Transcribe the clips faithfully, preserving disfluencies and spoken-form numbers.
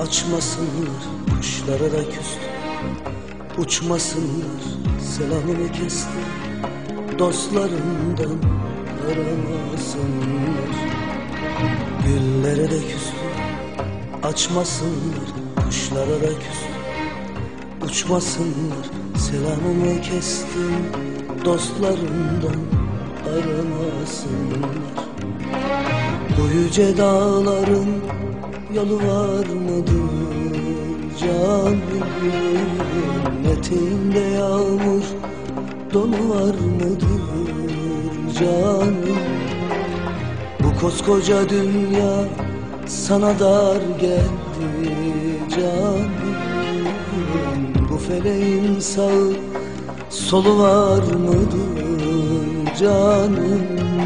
Açmasınlar, kuşlara da küstü. Uçmasınlar, selamımı kesti. Dostlarından aramasınlar. Güllere de küstü. Açmasınlar, kuşlara da küstü. Uçmasınlar, selamımı kestim. Dostlarından aramasınlar. Bu yüce dağların yolu var mıdır canım? Eteğinde yağmur donu var mıdır canım? Bu koskoca dünya sana dar geldi canım. Bu feleğin sağı solu var mıdır canım?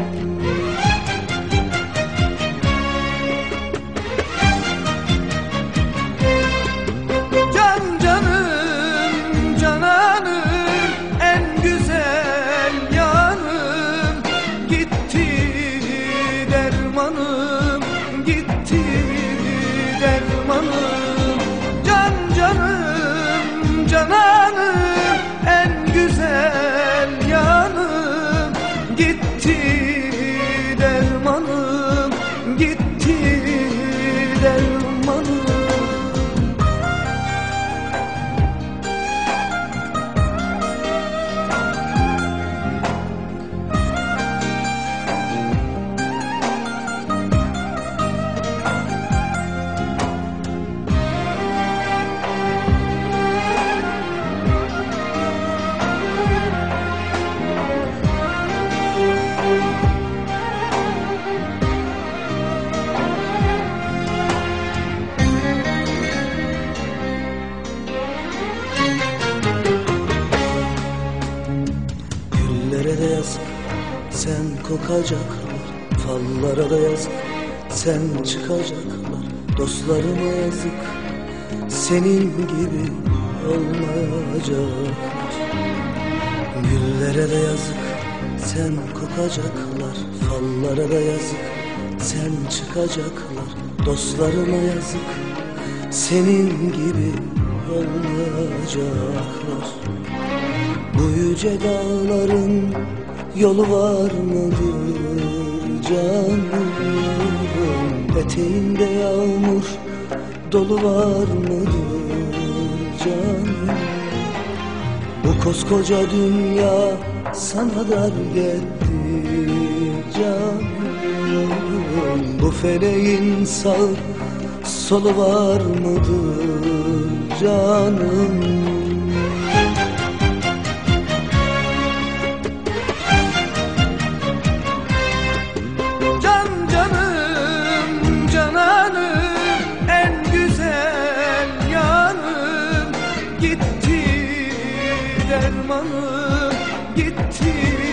Can canım, cananım, en güzel yanım. Gitti dermanım, gitti dermanım. Güllere de yazık, sen kokacaklar. Fallara da yazık, sen çıkacaklar. Dostlarıma yazık, senin gibi olmayacaklar. Güllere de yazık, sen kokacaklar. Fallara da yazık, sen çıkacaklar. Dostlarıma yazık, senin gibi olmayacaklar. Bu yüce dağların yolu var mıdır canım? Eteğinde yağmur dolu var mıdır canım? Bu koskoca dünya sana dar geldi canım. Bu feleğin sağ solu var mıdır canım? Gitti dermanım, gitti